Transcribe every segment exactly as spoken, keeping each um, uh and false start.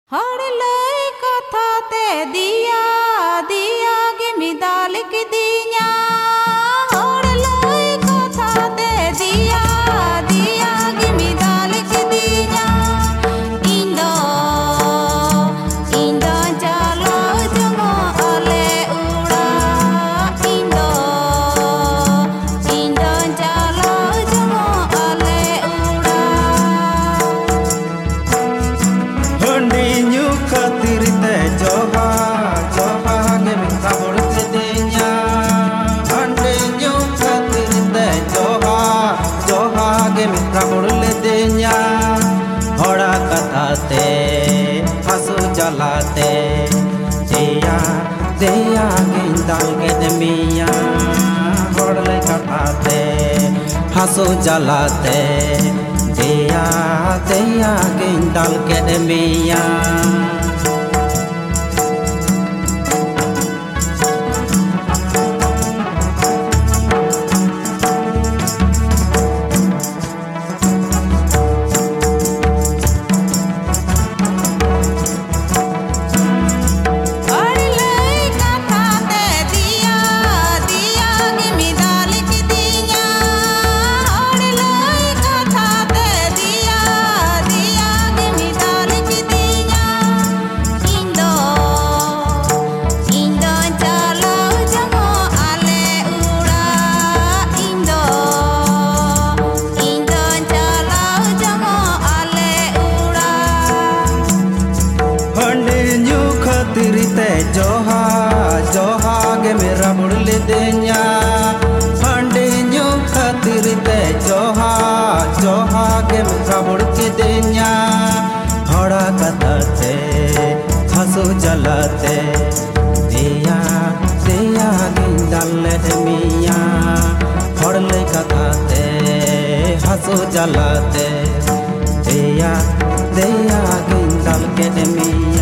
हर लय कथा ते दिया दिया गिमी दाल की दिया हर लय कथा ते दिया दिया गिमी दाल की दिया इंदो इंदो चलो जमो अले उड़ा इंदो इंदो चलो जमो अले उड़ा हंडी न्यू खातिर ते जोहा जोहा के मिठा बोल के दिया हंडी न्यू खातिर ते जोहा जोहा के मिठा बोल ले दिया होड़ा कथाते हंसू जलाते दिया दिया गिंदाल के दमिया होड़ले कथाते हंसू जलाते दिया दिया गिंदाल के दमिया तिरते जोहा जोहा के मेरा बुड़ले दे냐 हंडे न्यू खातिर ते जोहा जोहा के मेरा बुड़ के दे냐 होड़ा कथाते हंसू जलाते दिया दिया गिंदाल दमिया होड़ले कथाते हंसू जलाते दिया दिया गिंदाल के दमिया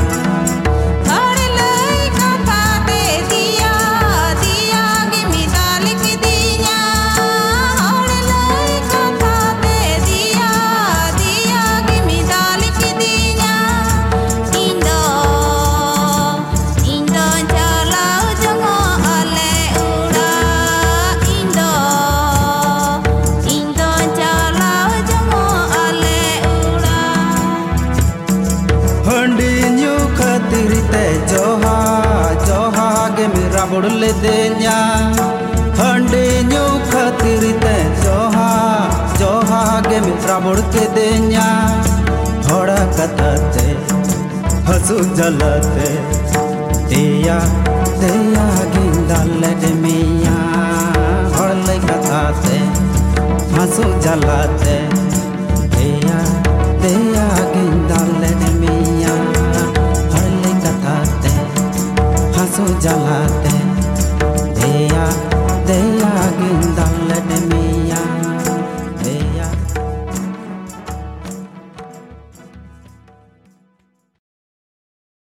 तिरते जोहा जोहा के मेरा बुड़ले दे냐 हंडे न्यू खातिर ते जोहा जोहा के मेरा बुड़ के दे냐 होड़ा कथाते हंसू जलाते दिया दिया गिंदाल दमिया